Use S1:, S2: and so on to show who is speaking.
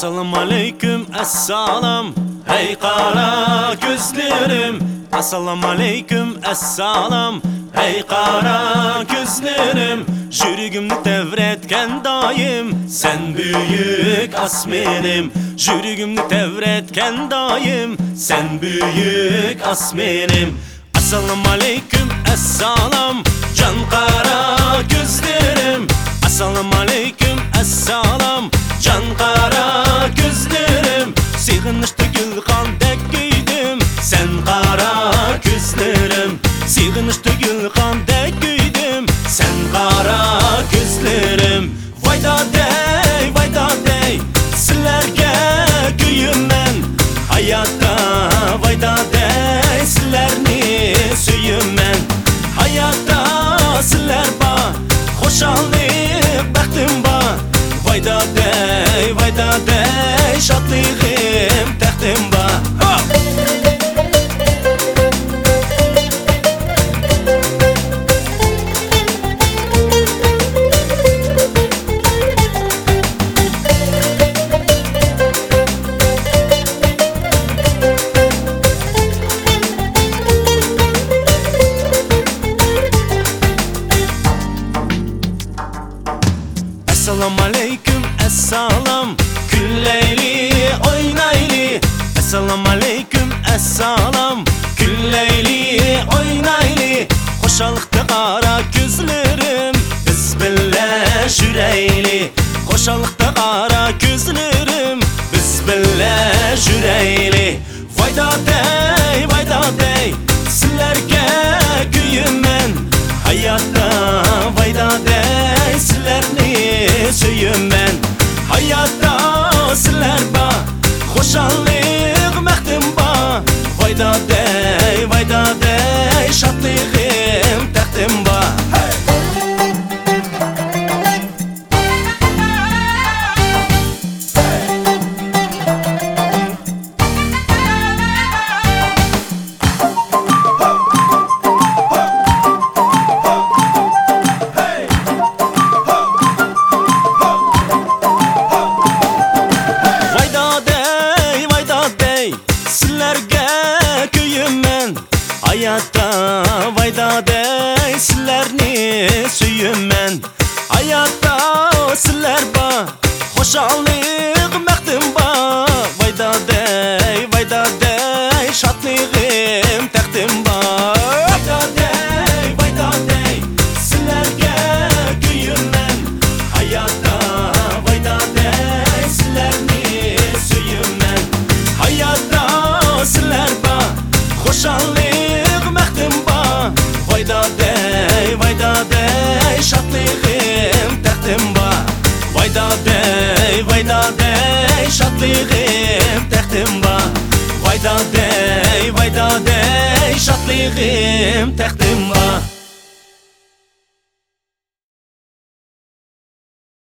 S1: Assalamu aleyküm, esselam. Hey kara gözlerim. Assalamu aleyküm, esselam. Hey kara gözlerim. Jürgümni tevretken daim sen büyük asmenim. Jürgümni tevretken daim sen büyük asmenim. Assalamu aleyküm, esselam. Can kara gözlerim. Assalamu aleyküm, esselam. Can kara gözlerim. Sığınıştı gülkandek giydim sen kara gözlerim. Sığınıştı gülkandek giydim sen kara gözlerim. Vayda dey sizlerge güyüm ben hayatta. Vayda dey sizlerni süyüm ben hayatta. Sizler ba hoşallık bəxtim ba. Vayda dey şadlığım təxtim ba. Assalamu aleyküm, esselam. Külleyli oynayli. Assalamu aleyküm, esselam. Külleyli oynayli. Hoşalıkta kara gözlerim biz bille jüreyli. Hoşalıkta kara gözlerim biz bille jüreyli. Vayda dey sizlerge güyüm ben hayatta. Vayda dey sizlerni süyüm ben hayatta. Sizler ba hoşallık məxtim ba. Vayda dey şadlığım təxtim ba. Sizlerge güyüm ben hayatta. Vayda dey sizlerni süyüm ben hayatta. Sizler ba hoşallık məxtim ba. Vayda dey şadlığım təxtim ba. Vayda dey sizlerge güyüm ben hayatta. Vayda dey sizlerni süyüm ben hayatta. Sizler ba hoşallık məxtim ba. Vayda dey şadlığım təxtim ba. Vayda dey şadlığım təxtim ba. Vayda dey şadlığım təxtim ba.